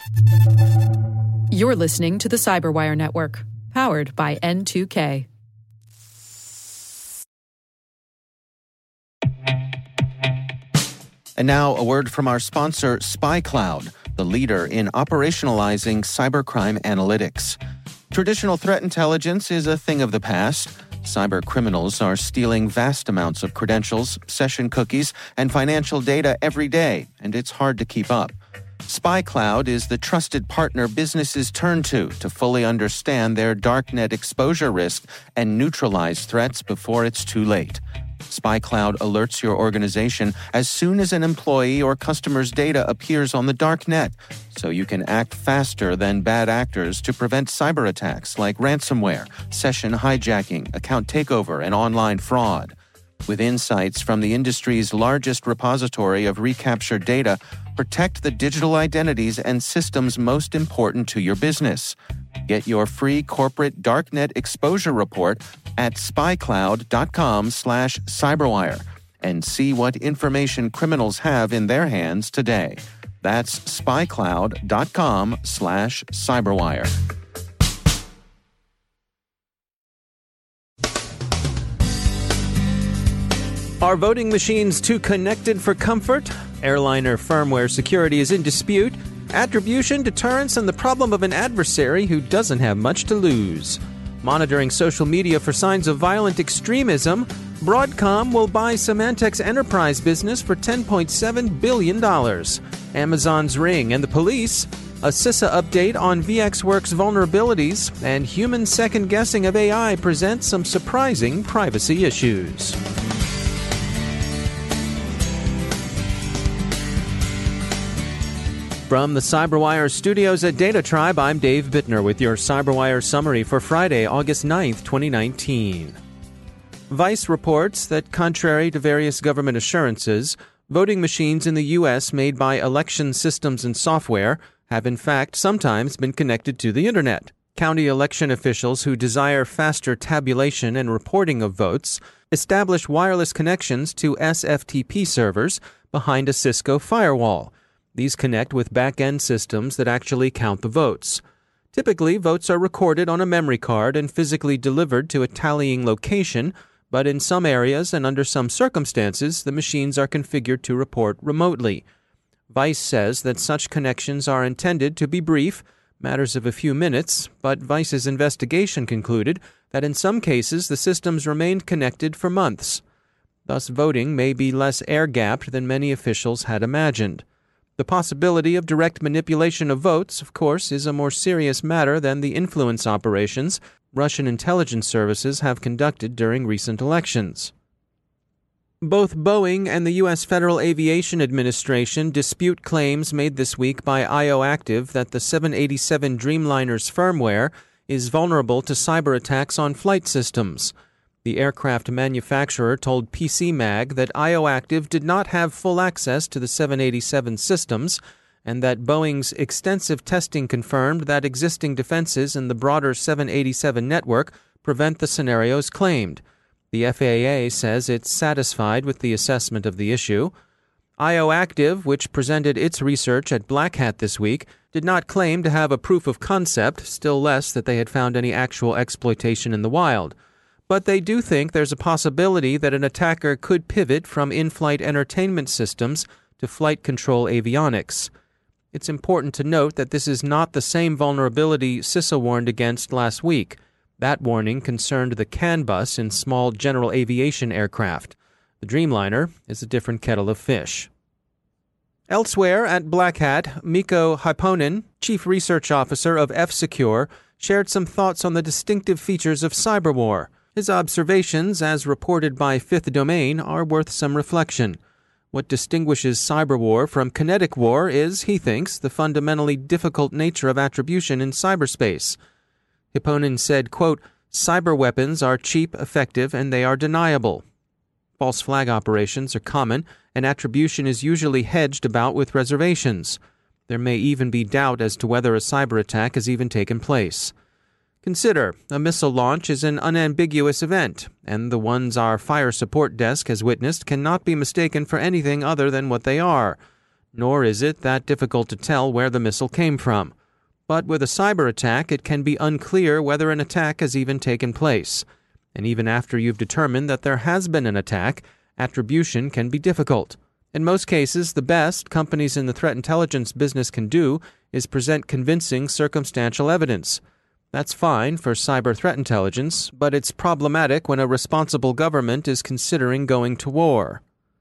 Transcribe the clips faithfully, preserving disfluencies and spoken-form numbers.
You're listening to the Cyberwire Network, powered by N two K. And now a word from our sponsor, SpyCloud, the leader in operationalizing cybercrime analytics. Traditional threat intelligence is a thing of the past. Cyber criminals are stealing vast amounts of credentials, session cookies, and financial data every day, and it's hard to keep up. SpyCloud is the trusted partner businesses turn to to fully understand their darknet exposure risk and neutralize threats before it's too late. SpyCloud alerts your organization as soon as an employee or customer's data appears on the darknet, so you can act faster than bad actors to prevent cyber attacks like ransomware, session hijacking, account takeover, and online fraud. With insights from the industry's largest repository of recaptured data, protect the digital identities and systems most important to your business. Get your free corporate darknet exposure report at spycloud.com slash cyberwire and see what information criminals have in their hands today. That's spycloud.com slash cyberwire. Are voting machines too connected for comfort? Airliner firmware security is in dispute. Attribution, deterrence, and the problem of an adversary who doesn't have much to lose. Monitoring social media for signs of violent extremism, Broadcom will buy Symantec's enterprise business for ten point seven billion dollars. Amazon's Ring and the police, a CISA update on VxWorks vulnerabilities, and human second-guessing of A I present some surprising privacy issues. From the Cyberwire studios at Data Tribe, I'm Dave Bittner with your Cyberwire summary for Friday, August ninth, twenty nineteen. Vice reports that, contrary to various government assurances, voting machines in the U S made by election systems and software have in fact sometimes been connected to the Internet. County election officials who desire faster tabulation and reporting of votes establish wireless connections to S F T P servers behind a Cisco firewall. These connect with back-end systems that actually count the votes. Typically, votes are recorded on a memory card and physically delivered to a tallying location, but in some areas and under some circumstances, the machines are configured to report remotely. Vice says that such connections are intended to be brief, matters of a few minutes, but Vice's investigation concluded that in some cases the systems remained connected for months. Thus, voting may be less air-gapped than many officials had imagined. The possibility of direct manipulation of votes, of course, is a more serious matter than the influence operations Russian intelligence services have conducted during recent elections. Both Boeing and the U S Federal Aviation Administration dispute claims made this week by IOActive that the seven eighty-seven Dreamliner's firmware is vulnerable to cyber attacks on flight systems. The aircraft manufacturer told P C Mag that IOActive did not have full access to the seven eighty-seven systems, and that Boeing's extensive testing confirmed that existing defenses in the broader seven eighty-seven network prevent the scenarios claimed. The F A A says it's satisfied with the assessment of the issue. IOActive, which presented its research at Black Hat this week, did not claim to have a proof of concept, still less that they had found any actual exploitation in the wild. But they do think there's a possibility that an attacker could pivot from in-flight entertainment systems to flight control avionics. It's important to note that this is not the same vulnerability CISA warned against last week. That warning concerned the CAN bus in small general aviation aircraft. The Dreamliner is a different kettle of fish. Elsewhere at Black Hat, Mikko Hyppönen, Chief Research Officer of F-Secure, shared some thoughts on the distinctive features of cyberwar. His observations, as reported by Fifth Domain, are worth some reflection. What distinguishes cyberwar from kinetic war is, he thinks, the fundamentally difficult nature of attribution in cyberspace. Hyppönen said, quote, "Cyber weapons are cheap, effective, and they are deniable. False flag operations are common, and attribution is usually hedged about with reservations. There may even be doubt as to whether a cyber attack has even taken place. Consider, a missile launch is an unambiguous event, and the ones our fire support desk has witnessed cannot be mistaken for anything other than what they are. nor is it that difficult to tell where the missile came from. But with a cyber attack, it can be unclear whether an attack has even taken place. And even after you've determined that there has been an attack, attribution can be difficult. In most cases, the best companies in the threat intelligence business can do is present convincing circumstantial evidence. That's fine for cyber threat intelligence, but it's problematic when a responsible government is considering going to war.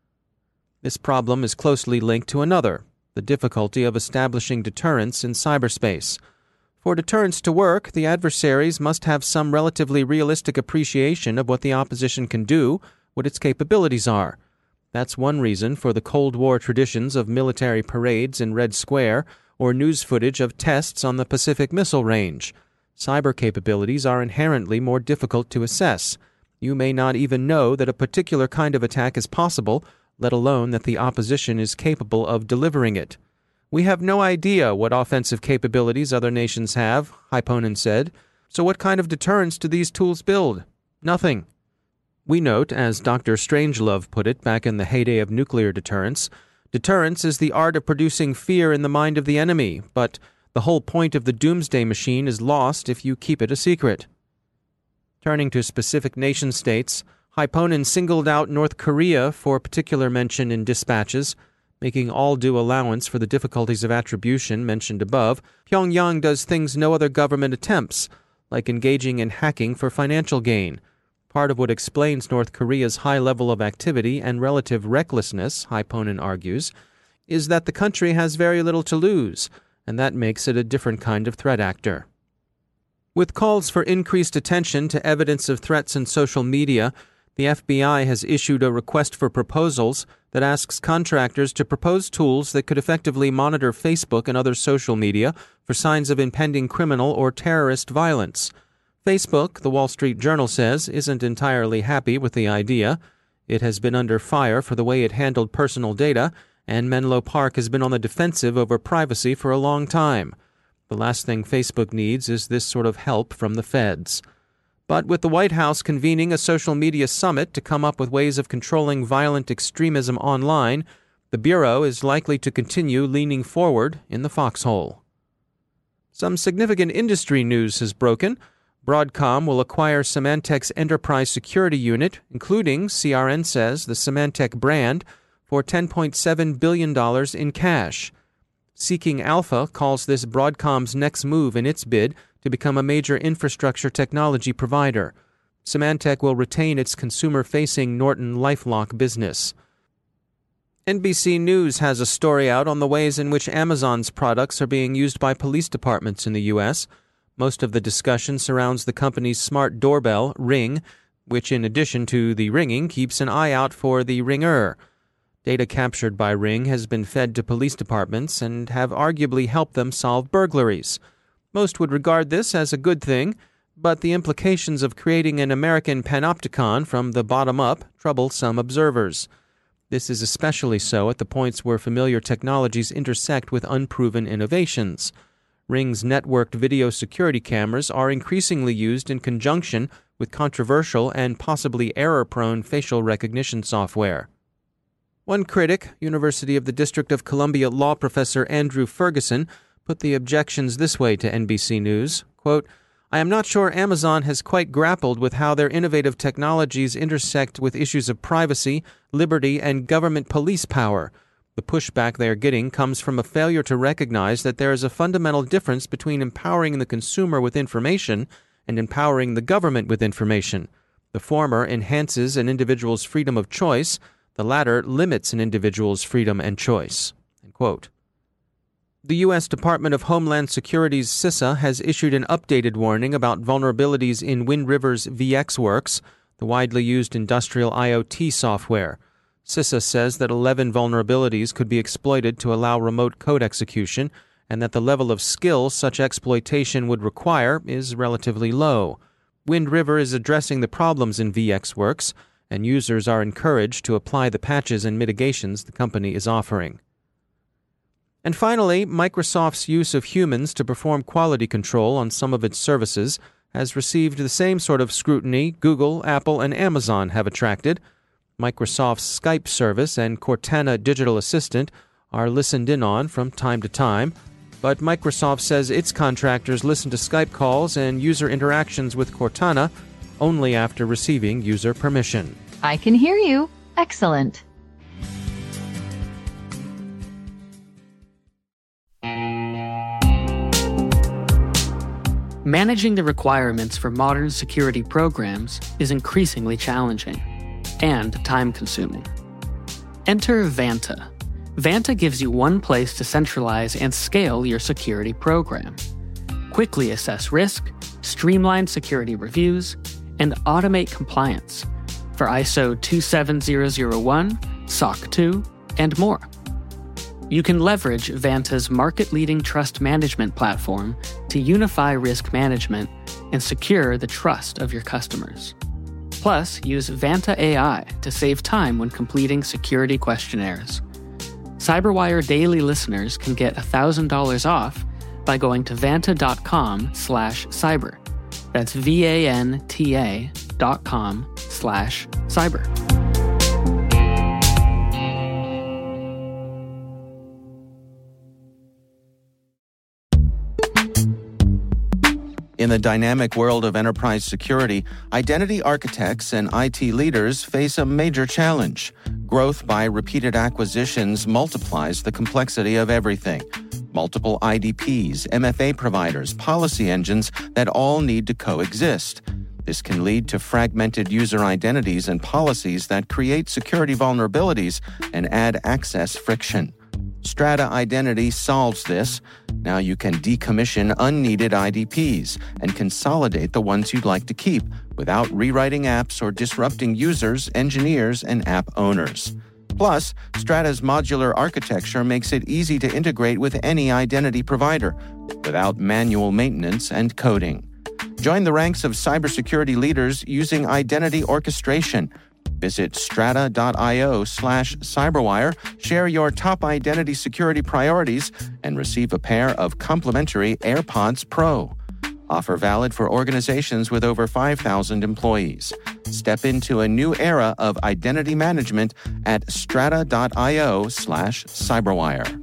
This problem is closely linked to another, the difficulty of establishing deterrence in cyberspace. For deterrence to work, the adversaries must have some relatively realistic appreciation of what the opposition can do, what its capabilities are. That's one reason for the Cold War traditions of military parades in Red Square or news footage of tests on the Pacific Missile Range. Cyber capabilities are inherently more difficult to assess. You may not even know that a particular kind of attack is possible, let alone that the opposition is capable of delivering it. We have no idea what offensive capabilities other nations have, Hyponen said. So what kind of deterrence do these tools build? Nothing. We note, as Doctor Strangelove put it back in the heyday of nuclear deterrence, deterrence is the art of producing fear in the mind of the enemy, but the whole point of the doomsday machine is lost if you keep it a secret. Turning to specific nation-states, Hyponen singled out North Korea for particular mention in dispatches. Making all due allowance for the difficulties of attribution mentioned above, Pyongyang does things no other government attempts, like engaging in hacking for financial gain. Part of what explains North Korea's high level of activity and relative recklessness, Hyponen argues, is that the country has very little to lose, and that makes it a different kind of threat actor. With calls for increased attention to evidence of threats in social media, the F B I has issued a request for proposals that asks contractors to propose tools that could effectively monitor Facebook and other social media for signs of impending criminal or terrorist violence. Facebook, the Wall Street Journal says, isn't entirely happy with the idea. It has been under fire for the way it handled personal data, and Menlo Park has been on the defensive over privacy for a long time. The last thing Facebook needs is this sort of help from the feds. But with the White House convening a social media summit to come up with ways of controlling violent extremism online, the Bureau is likely to continue leaning forward in the foxhole. Some significant industry news has broken. Broadcom will acquire Symantec's enterprise security unit, including, C R N says, the Symantec brand, for ten point seven billion dollars in cash. Seeking Alpha calls this Broadcom's next move in its bid to become a major infrastructure technology provider. Symantec will retain its consumer-facing Norton LifeLock business. N B C News has a story out on the ways in which Amazon's products are being used by police departments in the U S. Most of the discussion surrounds the company's smart doorbell, Ring, which in addition to the ringing keeps an eye out for the ringer. Data captured by Ring has been fed to police departments and have arguably helped them solve burglaries. Most would regard this as a good thing, but the implications of creating an American panopticon from the bottom up trouble some observers. This is especially so at the points where familiar technologies intersect with unproven innovations. Ring's networked video security cameras are increasingly used in conjunction with controversial and possibly error-prone facial recognition software. One critic, University of the District of Columbia law professor Andrew Ferguson, put the objections this way to N B C News, quote, "I am not sure Amazon has quite grappled with how their innovative technologies intersect with issues of privacy, liberty, and government police power. The pushback they are getting comes from a failure to recognize that there is a fundamental difference between empowering the consumer with information and empowering the government with information. The former enhances an individual's freedom of choice. The latter limits an individual's freedom and choice." End quote. The U S Department of Homeland Security's CISA has issued an updated warning about vulnerabilities in Wind River's VxWorks, the widely used industrial I O T software. CISA says that eleven vulnerabilities could be exploited to allow remote code execution, and that the level of skill such exploitation would require is relatively low. Wind River is addressing the problems in VxWorks, and users are encouraged to apply the patches and mitigations the company is offering. And finally, Microsoft's use of humans to perform quality control on some of its services has received the same sort of scrutiny Google, Apple, and Amazon have attracted. Microsoft's Skype service and Cortana digital assistant are listened in on from time to time, but Microsoft says its contractors listen to Skype calls and user interactions with Cortana only after receiving user permission. I can hear you. Excellent. Managing the requirements for modern security programs is increasingly challenging and time-consuming. Enter Vanta. Vanta gives you one place to centralize and scale your security program. Quickly assess risk, streamline security reviews, and automate compliance for I S O two seven zero zero one, S O C two, and more. You can leverage Vanta's market-leading trust management platform to unify risk management and secure the trust of your customers. Plus, use Vanta A I to save time when completing security questionnaires. CyberWire Daily listeners can get one thousand dollars off by going to vanta.com slash cyber. That's V-A-N-T-A dot com slash cyber. In the dynamic world of enterprise security, identity architects and I T leaders face a major challenge. Growth by repeated acquisitions multiplies the complexity of everything. Multiple I D Ps, M F A providers, policy engines that all need to coexist. This can lead to fragmented user identities and policies that create security vulnerabilities and add access friction. Strata Identity solves this. Now you can decommission unneeded I D Ps and consolidate the ones you'd like to keep without rewriting apps or disrupting users, engineers, and app owners. Plus, Strata's modular architecture makes it easy to integrate with any identity provider without manual maintenance and coding. Join the ranks of cybersecurity leaders using identity orchestration. Visit strata.io slash cyberwire, share your top identity security priorities, and receive a pair of complimentary AirPods Pro. Offer valid for organizations with over five thousand employees. Step into a new era of identity management at strata.io slash cyberwire.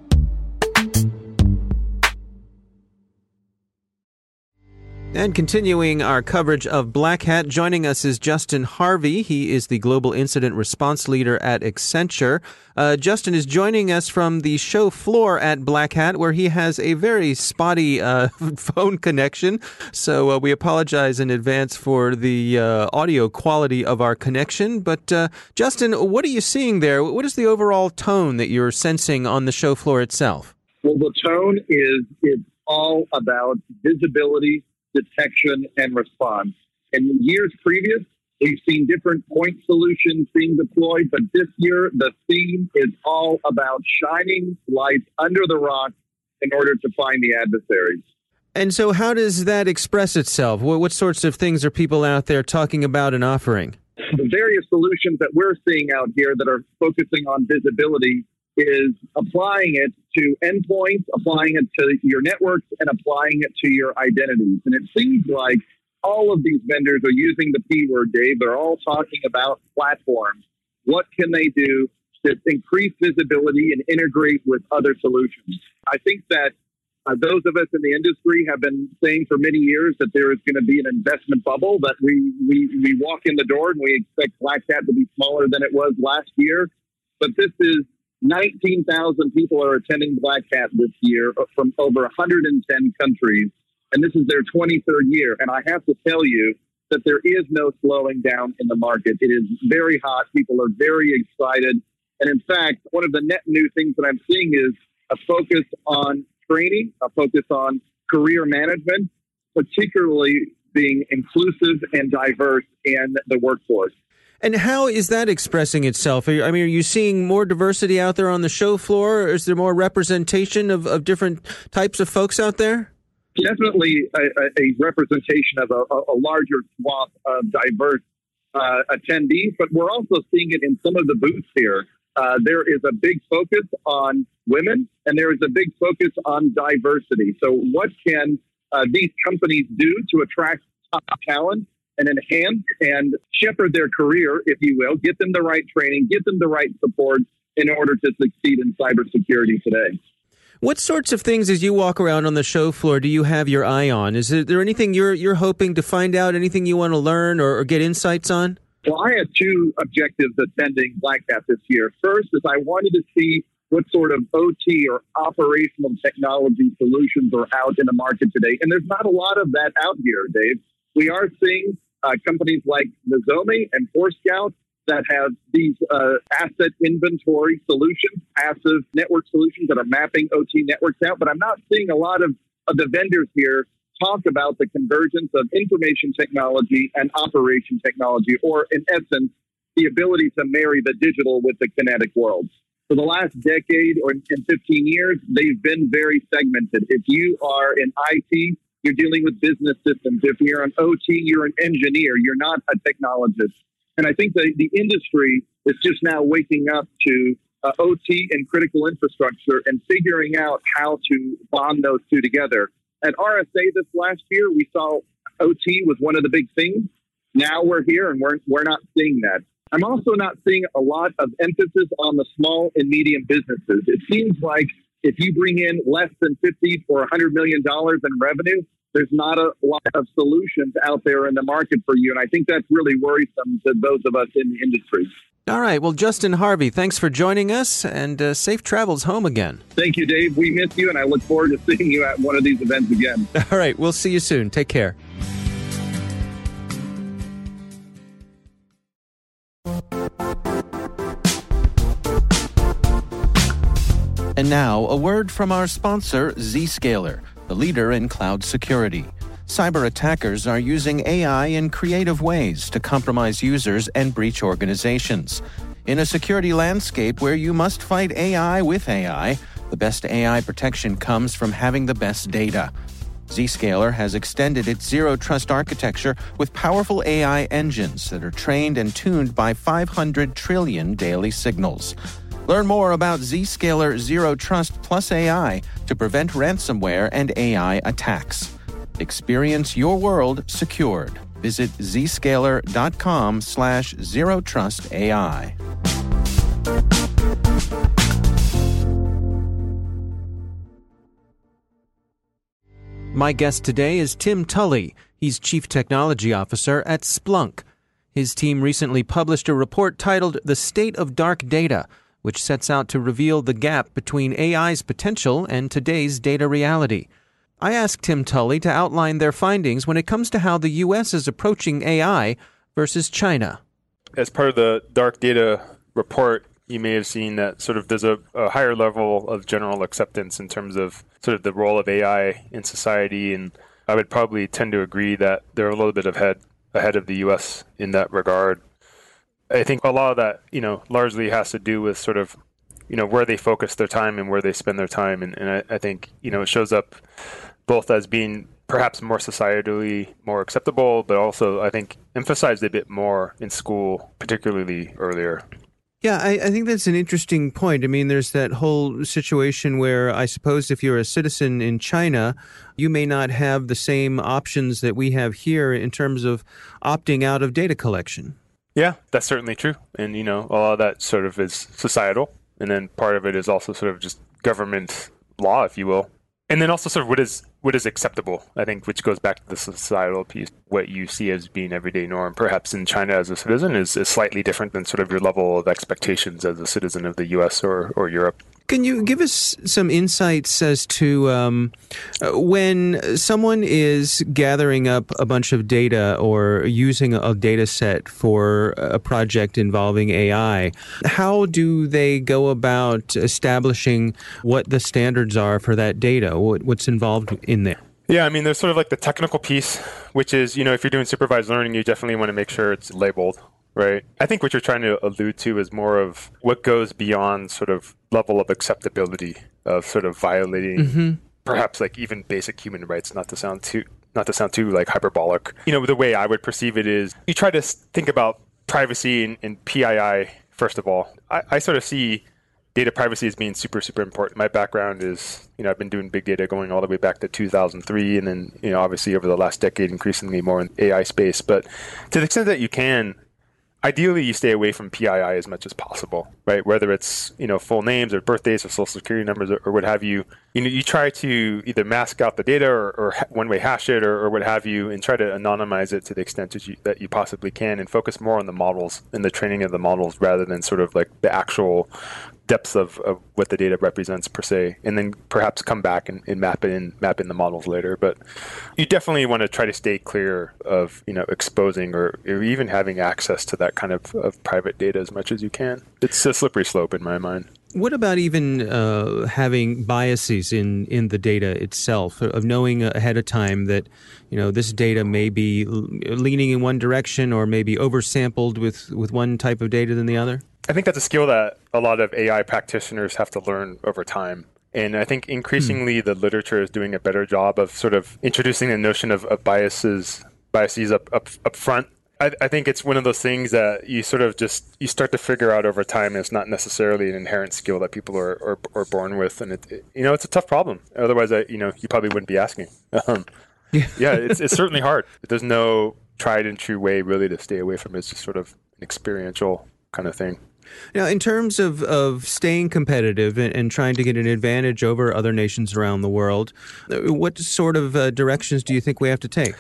And continuing our coverage of Black Hat, joining us is Justin Harvey. He is the Global Incident Response Leader at Accenture. Uh, Justin is joining us from the show floor at Black Hat, where he has a very spotty uh, phone connection. So uh, we apologize in advance for the uh, audio quality of our connection. But uh, Justin, what are you seeing there? What is the overall tone that you're sensing on the show floor itself? Well, the tone is it's all about visibility, detection, and response. And in years previous, we've seen different point solutions being deployed, but this year the theme is all about shining lights under the rock in order to find the adversaries. And so how does that express itself? What, what sorts of things are people out there talking about and offering? The various solutions that we're seeing out here that are focusing on visibility is applying it to endpoints, applying it to your networks, and applying it to your identities. And it seems like all of these vendors are using the P word, Dave. They're all talking about platforms. What can they do to increase visibility and integrate with other solutions? I think that uh, those of us in the industry have been saying for many years that there is going to be an investment bubble, that we, we, we walk in the door and we expect Black Hat to be smaller than it was last year. But this is nineteen thousand people are attending Black Hat this year from over one hundred ten countries, and this is their twenty-third year. And I have to tell you that there is no slowing down in the market. It is very hot. People are very excited. And in fact, one of the net new things that I'm seeing is a focus on training, a focus on career management, particularly being inclusive and diverse in the workforce. And how is that expressing itself? Are you, I mean, are you seeing more diversity out there on the show floor? Or is there more representation of, of different types of folks out there? Definitely a, a representation of a, a larger swath of diverse uh, attendees, but we're also seeing it in some of the booths here. Uh, there is a big focus on women, and there is a big focus on diversity. So what can uh, these companies do to attract top talent and enhance and shepherd their career, if you will, get them the right training, get them the right support, in order to succeed in cybersecurity today. What sorts of things, as you walk around on the show floor, do you have your eye on? Is there anything you're you're hoping to find out, anything you want to learn or, or get insights on? Well, I had two objectives attending Black Hat this year. First is I wanted to see what sort of O T or operational technology solutions are out in the market today. And there's not a lot of that out here, Dave. We are seeing uh, companies like Nozomi and Forescout that have these uh, asset inventory solutions, passive network solutions that are mapping O T networks out. But I'm not seeing a lot of, of the vendors here talk about the convergence of information technology and operation technology, or in essence, the ability to marry the digital with the kinetic world. For the last decade or in fifteen years, they've been very segmented. If you are in I T, you're dealing with business systems. If you're an O T, you're an engineer. You're not a technologist. And I think the, the industry is just now waking up to uh, O T and critical infrastructure and figuring out how to bond those two together. At R S A this last year, we saw O T was one of the big things. Now we're here and we're, we're not seeing that. I'm also not seeing a lot of emphasis on the small and medium businesses. It seems like if you bring in less than fifty or one hundred million dollars in revenue, there's not a lot of solutions out there in the market for you. And I think that's really worrisome to those of us in the industry. All right. Well, Justin Harvey, thanks for joining us, and uh, safe travels home again. Thank you, Dave. We miss you, and I look forward to seeing you at one of these events again. All right. We'll see you soon. Take care. And now, a word from our sponsor, Zscaler, the leader in cloud security. Cyber attackers are using A I in creative ways to compromise users and breach organizations. In a security landscape where you must fight A I with A I, the best A I protection comes from having the best data. Zscaler has extended its zero-trust architecture with powerful A I engines that are trained and tuned by five hundred trillion daily signals. Learn more about Zscaler Zero Trust Plus A I to prevent ransomware and A I attacks. Experience your world secured. Visit zscaler.com slash zero trust AI. My guest today is Tim Tully. He's Chief Technology Officer at Splunk. His team recently published a report titled The State of Dark Data, which sets out to reveal the gap between A I's potential and today's data reality. I asked Tim Tully to outline their findings when it comes to how the U S is approaching A I versus China. As part of the Dark Data report, you may have seen that sort of there's a, a higher level of general acceptance in terms of sort of the role of A I in society, and I would probably tend to agree that they're a little bit ahead ahead of the U S in that regard. I think a lot of that, you know, largely has to do with sort of, you know, where they focus their time and where they spend their time. And, and I, I think, you know, it shows up both as being perhaps more societally more acceptable, but also, I think, emphasized a bit more in school, particularly earlier. Yeah, I, I think that's an interesting point. I mean, there's that whole situation where I suppose if you're a citizen in China, you may not have the same options that we have here in terms of opting out of data collection. Yeah, that's certainly true. And, you know, a lot of that sort of is societal. And then part of it is also sort of just government law, if you will. And then also sort of what is what is acceptable, I think, which goes back to the societal piece. What you see as being everyday norm, perhaps in China as a citizen, is, is slightly different than sort of your level of expectations as a citizen of the U S or, or Europe. Can you give us some insights as to um, when someone is gathering up a bunch of data or using a data set for a project involving A I, how do they go about establishing what the standards are for that data? What, what's involved in there? Yeah, I mean, there's sort of like the technical piece, which is, you know, if you're doing supervised learning, you definitely want to make sure it's labeled. Right. I think what you're trying to allude to is more of what goes beyond sort of level of acceptability of sort of violating mm-hmm. perhaps like even basic human rights, not to sound too not to sound too like hyperbolic. You know, the way I would perceive it is you try to think about privacy and, and P I I, first of all. I, I sort of see data privacy as being super, super important. My background is, you know, I've been doing big data going all the way back to two thousand three, and then, you know, obviously over the last decade, increasingly more in A I space. But to the extent that you can, ideally you stay away from P I I as much as possible, right? Whether it's, you know, full names or birthdays or social security numbers or, or what have you, you know, you try to either mask out the data or, or one-way hash it or, or what have you, and try to anonymize it to the extent that you, that you possibly can, and focus more on the models and the training of the models rather than sort of like the actual depths of, of what the data represents per se, and then perhaps come back and, and map it in map in the models later. But you definitely want to try to stay clear of, you know, exposing or, or even having access to that kind of, of private data as much as you can. It's a slippery slope in my mind. What about even uh, having biases in, in the data itself, of knowing ahead of time that, you know, this data may be leaning in one direction or maybe oversampled with, with one type of data than the other? I think that's a skill that a lot of A I practitioners have to learn over time. And I think increasingly hmm. the literature is doing a better job of sort of introducing the notion of, of biases biases up, up, up front. I, I think it's one of those things that you sort of just, you start to figure out over time, and it's not necessarily an inherent skill that people are, are, are born with. And, it, it, you know, it's a tough problem. Otherwise, I, you know, you probably wouldn't be asking. Um, yeah, yeah it's, it's certainly hard. There's no tried and true way really to stay away from it. It's just sort of an experiential kind of thing. Now, in terms of, of staying competitive and, and trying to get an advantage over other nations around the world, what sort of uh, directions do you think we have to take?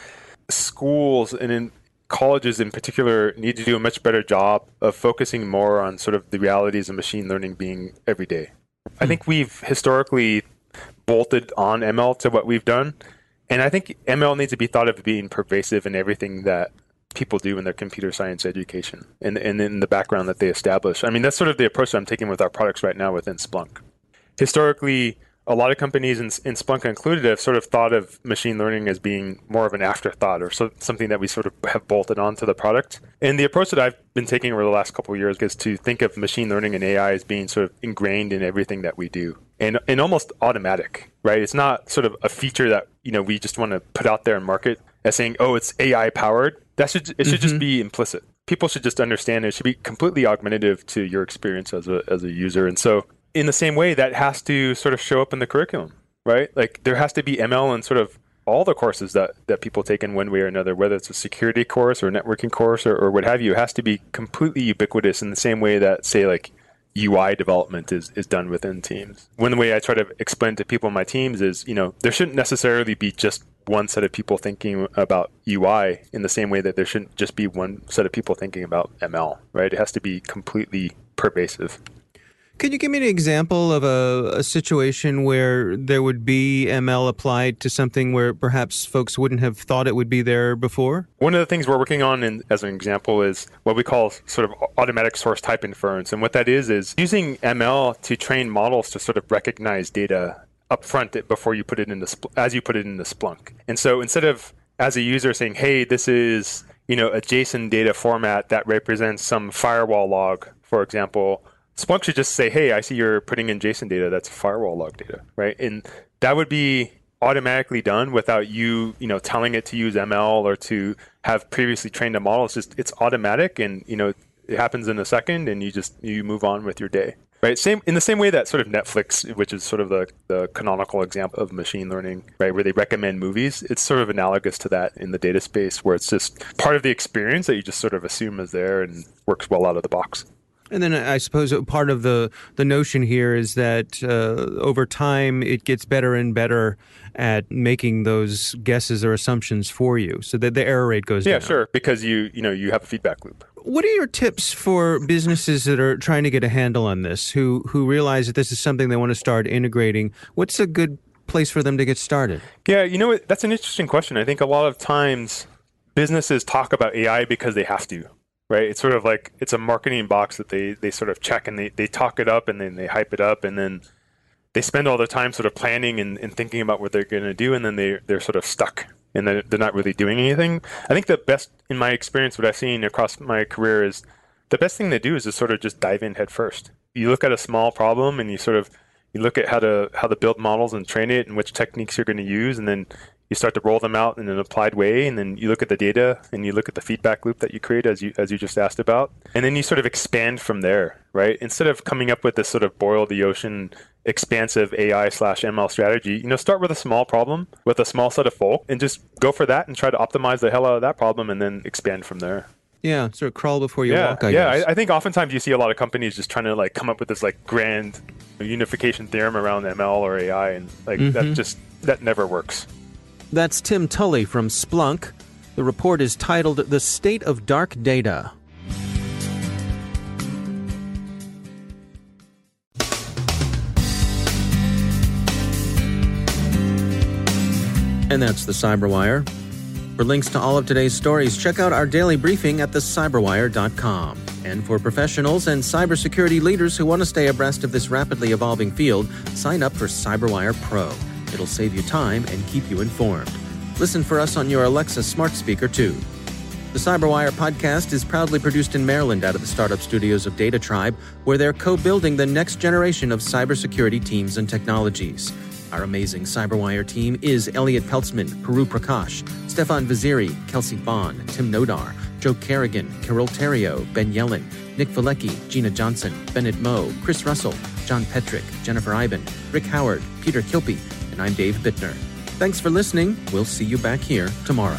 Schools and in colleges in particular need to do a much better job of focusing more on sort of the realities of machine learning being every day. I think we've historically bolted on M L to what we've done, and I think M L needs to be thought of being pervasive in everything that people do in their computer science education and, and in the background that they establish. I mean, that's sort of the approach that I'm taking with our products right now within Splunk. Historically, a lot of companies, in, in Splunk included, have sort of thought of machine learning as being more of an afterthought or so, something that we sort of have bolted onto the product. And the approach that I've been taking over the last couple of years is to think of machine learning and A I as being sort of ingrained in everything that we do and, and almost automatic, right? It's not sort of a feature that, you know, we just want to put out there and market as saying, oh, it's A I powered. That should it should mm-hmm. just be implicit. People should just understand it. It should be completely augmentative to your experience as a as a user. And so in the same way, that has to sort of show up in the curriculum, right? Like there has to be M L in sort of all the courses that, that people take in one way or another, whether it's a security course or a networking course or, or what have you. It has to be completely ubiquitous in the same way that, say, like U I development is, is done within teams. One way I try to explain to people in my teams is, you know, there shouldn't necessarily be just one set of people thinking about U I in the same way that there shouldn't just be one set of people thinking about M L, right? It has to be completely pervasive. Could you give me an example of a, a situation where there would be M L applied to something where perhaps folks wouldn't have thought it would be there before? One of the things we're working on, in, as an example, is what we call sort of automatic source type inference. And what that is, is using M L to train models to sort of recognize data upfront it before you put it into as you put it into Splunk. And so instead of as a user saying, hey, this is, you know, a JSON data format that represents some firewall log, for example, Splunk should just say, hey, I see you're putting in JSON data. That's firewall log data, right? And that would be automatically done without you, you know, telling it to use M L or to have previously trained a model. It's just, it's automatic, and, you know, it happens in a second, and you just, you move on with your day. Right. Same in the same way that sort of Netflix, which is sort of the, the canonical example of machine learning, right, where they recommend movies, it's sort of analogous to that in the data space, where it's just part of the experience that you just sort of assume is there and works well out of the box. And then I suppose part of the, the notion here is that uh, over time it gets better and better at making those guesses or assumptions for you, so that the error rate goes yeah, down. Yeah, sure, because you you know you have a feedback loop. What are your tips for businesses that are trying to get a handle on this, who who realize that this is something they want to start integrating? What's a good place for them to get started? Yeah, you know what? That's an interesting question. I think a lot of times businesses talk about A I because they have to. Right? It's sort of like it's a marketing box that they, they sort of check, and they, they talk it up and then they hype it up, and then they spend all their time sort of planning and, and thinking about what they're going to do, and then they, they're sort of stuck and they're, they're not really doing anything. I think the best, in my experience, what I've seen across my career is the best thing to do is to sort of just dive in head first. You look at a small problem and you sort of you look at how to how to build models and train it and which techniques you're going to use, and then you start to roll them out in an applied way, and then you look at the data and you look at the feedback loop that you create, as you as you just asked about, and then you sort of expand from there, right? Instead of coming up with this sort of boil the ocean, expansive A I slash M L strategy, you know, start with a small problem with a small set of folk and just go for that and try to optimize the hell out of that problem and then expand from there. Yeah, sort of crawl before you yeah, walk, I yeah, guess. I, I think oftentimes you see a lot of companies just trying to like come up with this like grand unification theorem around M L or A I, and like mm-hmm. that just that never works. That's Tim Tully from Splunk. The report is titled The State of Dark Data. And that's the Cyberwire. For links to all of today's stories, check out our daily briefing at the cyberwire dot com. And for professionals and cybersecurity leaders who want to stay abreast of this rapidly evolving field, sign up for CyberWire Pro. It'll save you time and keep you informed. Listen for us on your Alexa smart speaker, too. The Cyberwire podcast is proudly produced in Maryland out of the startup studios of Data Tribe, where they're co-building the next generation of cybersecurity teams and technologies. Our amazing Cyberwire team is Elliot Peltzman, Puru Prakash, Stefan Vaziri, Kelsey Bond, Tim Nodar, Joe Kerrigan, Carol Terrio, Ben Yellen, Nick Valecki, Gina Johnson, Bennett Moe, Chris Russell, John Petrick, Jennifer Iben, Rick Howard, Peter Kilpie, and I'm Dave Bittner. Thanks for listening. We'll see you back here tomorrow.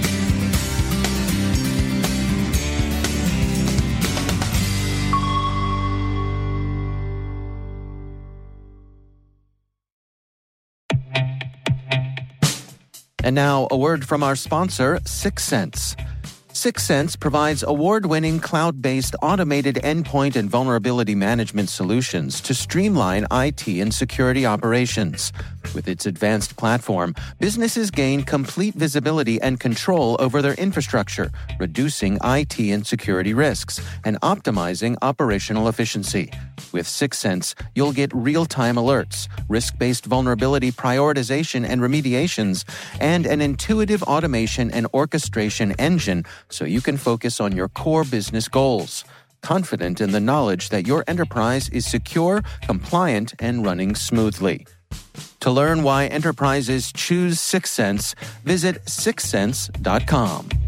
And now, a word from our sponsor, Syxsense. Syxsense provides award-winning cloud-based automated endpoint and vulnerability management solutions to streamline I T and security operations. With its advanced platform, businesses gain complete visibility and control over their infrastructure, reducing I T and security risks and optimizing operational efficiency. With Syxsense, you'll get real-time alerts, risk-based vulnerability prioritization and remediations, and an intuitive automation and orchestration engine so you can focus on your core business goals, confident in the knowledge that your enterprise is secure, compliant, and running smoothly. To learn why enterprises choose Syxsense, visit syxsense dot com.